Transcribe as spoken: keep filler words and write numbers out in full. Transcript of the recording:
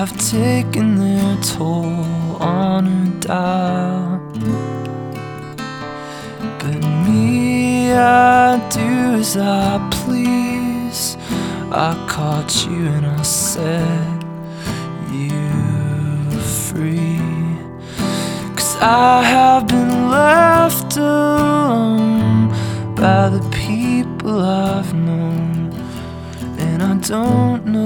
have taken their toll on her dial. But me, I do as I please. I caught you and I set you free. 'Cause I have been left alone by the people I've known, and I don't know